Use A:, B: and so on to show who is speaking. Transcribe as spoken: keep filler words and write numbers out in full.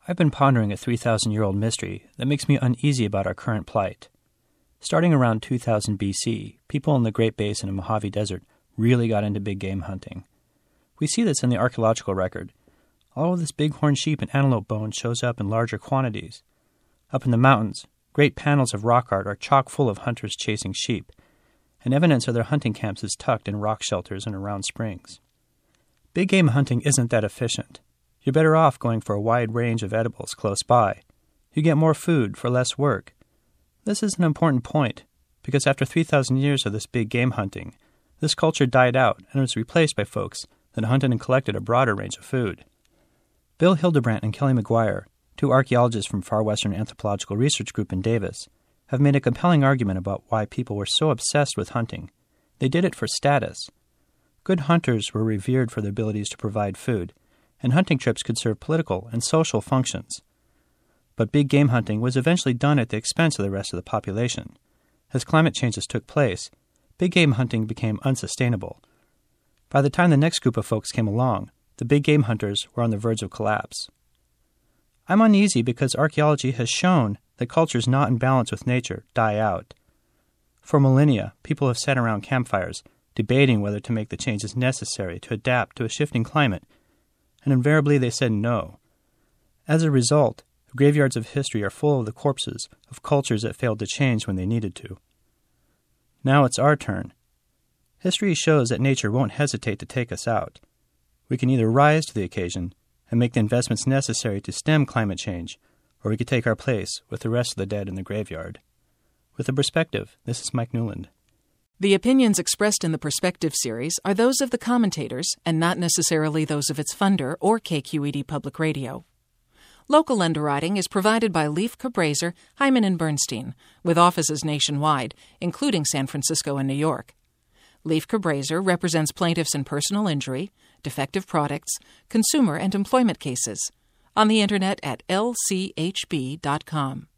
A: I've been pondering a three thousand year old mystery that makes me uneasy about our current plight. Starting around two thousand B C, people in the Great Basin and Mojave Desert really got into big game hunting. We see this in the archaeological record. All of this bighorn sheep and antelope bone shows up in larger quantities. Up in the mountains, great panels of rock art are chock full of hunters chasing sheep, and evidence of their hunting camps is tucked in rock shelters and around springs. Big game hunting isn't that efficient. You're better off going for a wide range of edibles close by. You get more food for less work. This is an important point, because after three thousand years of this big game hunting, this culture died out and was replaced by folks that hunted and collected a broader range of food. Bill Hildebrandt and Kelly McGuire, two archaeologists from Far Western Anthropological Research Group in Davis, have made a compelling argument about why people were so obsessed with hunting. They did it for status. Good hunters were revered for their abilities to provide food, and hunting trips could serve political and social functions. But big game hunting was eventually done at the expense of the rest of the population. As climate changes took place, big game hunting became unsustainable. By the time the next group of folks came along, the big game hunters were on the verge of collapse. I'm uneasy because archaeology has shown that cultures not in balance with nature die out. For millennia, people have sat around campfires debating whether to make the changes necessary to adapt to a shifting climate, and invariably they said no. As a result, the graveyards of history are full of the corpses of cultures that failed to change when they needed to. Now it's our turn. History shows that nature won't hesitate to take us out. We can either rise to the occasion and make the investments necessary to stem climate change, or we could take our place with the rest of the dead in the graveyard. With a Perspective, this is Mike Newland.
B: The opinions expressed in the Perspective series are those of the commentators and not necessarily those of its funder or K Q E D Public Radio. Local underwriting is provided by Leif Cabraser, Hyman and Bernstein, with offices nationwide, including San Francisco and New York. Leif Cabraser represents plaintiffs in personal injury, defective products, consumer and employment cases. On the Internet at L C H B dot com.